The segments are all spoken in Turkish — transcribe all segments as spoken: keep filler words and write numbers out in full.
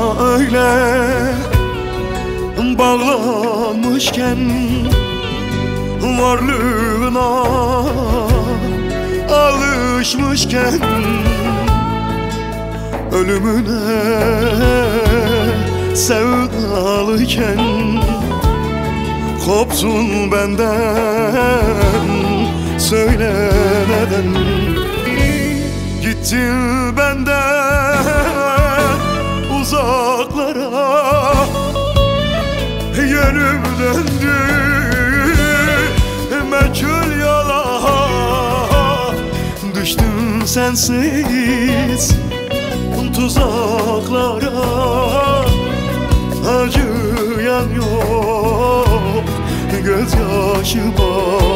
öyle bağlanmışken, varlığına alışmışken, ölümüne sevdalıken, kopsun benden, söyle neden gittin benden uzaklara, yönüm döndü meçhul yola, düştüm sensiz tuzaklara, acıyan yok gözyaşıma.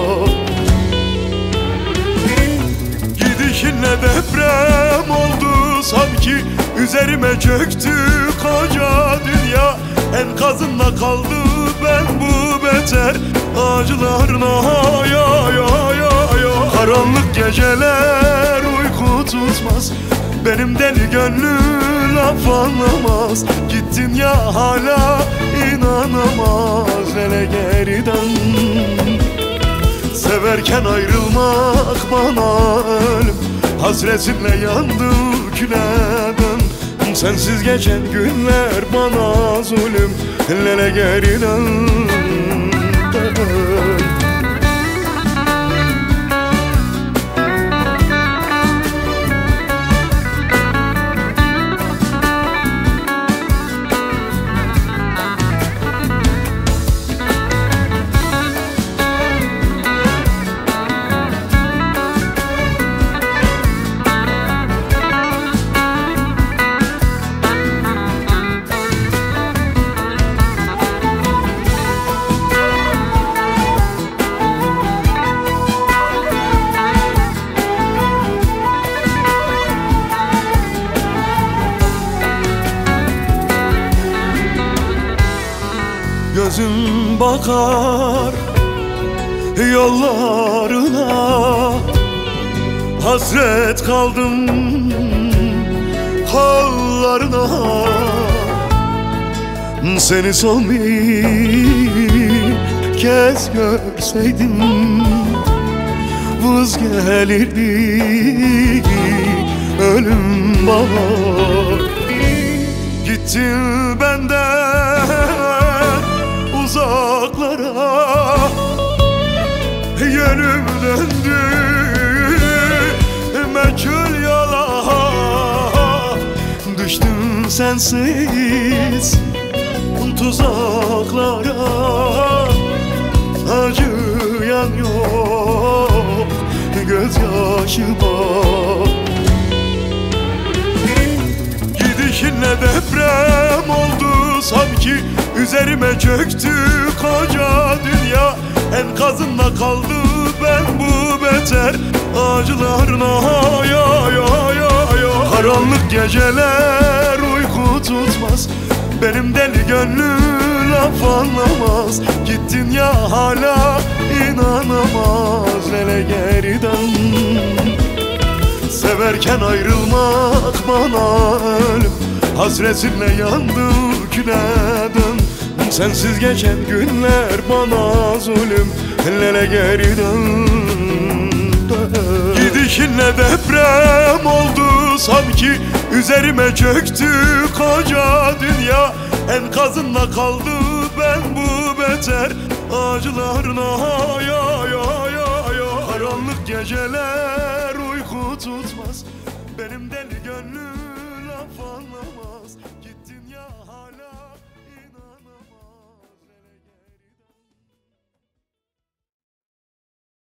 Gidişinle deprem oldu sanki, üzerime çöktü koca dünya, enkazında kaldı ben bu beter acılarına. Ya ya ya ya, karanlık geceler uyku tutmaz, benim deli gönlüm laf anlamaz. Gittin ya hala inanamaz, hele geriden severken ayrılmak bana ölüm, hasretinle yandım küleden. Sensiz geçen günler bana zulüm, hele geriden gözüm bakar yollarına, hasret kaldım kollarına. Seni son bir kez görseydim, vız gelirdi ölüm bana. Gittin benden uzaklara, yönüm döndü meçhul yola, düştüm sensiz tuzaklara, acıyan yok gözyaşıma. Gidişinle deprem oldu sanki, üzerime çöktü koca dünya, enkazında kaldı ben bu beter acılarına. Ya ya ya ya, karanlık geceler uyku tutmaz, benim deli gönlüm laf anlamaz. Gittin ya hala inanamaz, hele geriden severken ayrılmak bana ölüm, hasretinle yandım küleden. Sensiz geçen günler bana zulüm, hele geriden gidişinle deprem oldu sanki, üzerime çöktü koca dünya, enkazında kaldı ben bu beter acılarına. Ya ya ya ya, karanlık geceler uyku tutmaz, benim deli gönlüm laf anlamaz.